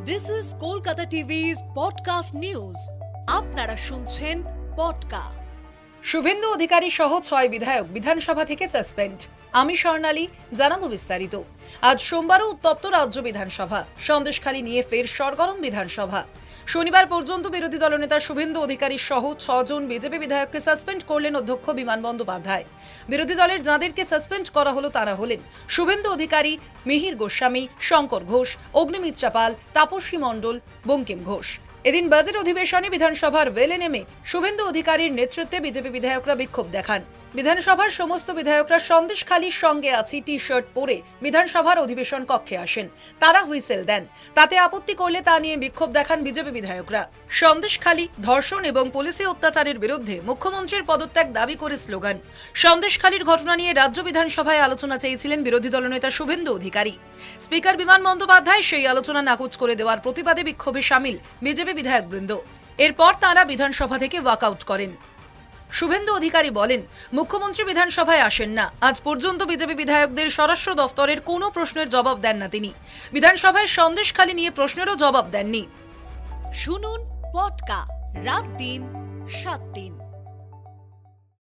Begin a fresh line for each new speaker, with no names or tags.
This is Kolkata TV's podcast news. আপনারা শুনছেন পডকা।
শুভেন্দু অধিকারী সহ 6 বিধায়ক বিধানসভা থেকে সাসপেন্ড। আমি স্বর্ণালী, জানাবো বিস্তারিত। আজ সোমবারও উত্তপ্ত রাজ্য বিধানসভা, সন্দেশখালী নিয়ে ফের সরগরম বিধানসভা। শনিবার পর্যন্ত বিরোধী দলনেতা শুভেন্দু অধিকারী সহ 6 জন বিজেপি বিধায়ককে সাসপেন্ড করলেন অধ্যক্ষ বিমান বন্দ্যোপাধ্যায়। বিরোধী দলের যাঁদেরকে সাসপেন্ড করা হলো তারা হলেন শুভেন্দু অধিকারী, মিহির গোস্বামী, শঙ্কর ঘোষ, অগ্নিমিত্রা পাল, তাপসী মণ্ডল, বঙ্কিম ঘোষ। এদিন বাজেট অধিবেশনে বিধানসভার ওয়েলে নেমে শুভেন্দু অধিকারীর নেতৃত্বে বিজেপি বিধায়করা বিক্ষোভ দেখান। বিধানসভার সমস্ত বিধায়করা সন্দেশখালীর সঙ্গে আছি টি শার্ট পরে বিধানসভার অধিবেশন কক্ষে আসেন। তারা হুইসেল দেন, তাতে আপত্তি করলে তা নিয়ে বিক্ষোভ দেখান বিজেপি বিধায়করা। সন্দেশখালী ধর্ষণ এবং পুলিশি অত্যাচারের বিরুদ্ধে মুখ্যমন্ত্রীর পদত্যাগ দাবি করে স্লোগান। সন্দেশখালীর ঘটনা নিয়ে রাজ্য বিধানসভায় আলোচনা চেয়েছিলেন বিরোধী দলনেতা শুভেন্দু অধিকারী। স্পিকার বিমান বন্দ্যোপাধ্যায় সেই আলোচনা নাকচ করে দেওয়ার প্রতিবাদে বিক্ষোভে সামিল বিজেপি বিধায়কবৃন্দ। এরপর তাঁরা বিধানসভা থেকে ওয়াকআউট করেন। শুভেন্দু অধিকারী বলেন, মুখ্যমন্ত্রী বিধানসভায় আসেন না। আজ পর্যন্ত বিজেপি বিধায়কদের স্বরাষ্ট্র দফতরের কোনো প্রশ্নের জবাব দেন না তিনি। বিধানসভায় সন্দেশখালী নিয়ে প্রশ্নেরও জবাব দেননি।
শুনুন পডকা, রাত দিন 7 দিন।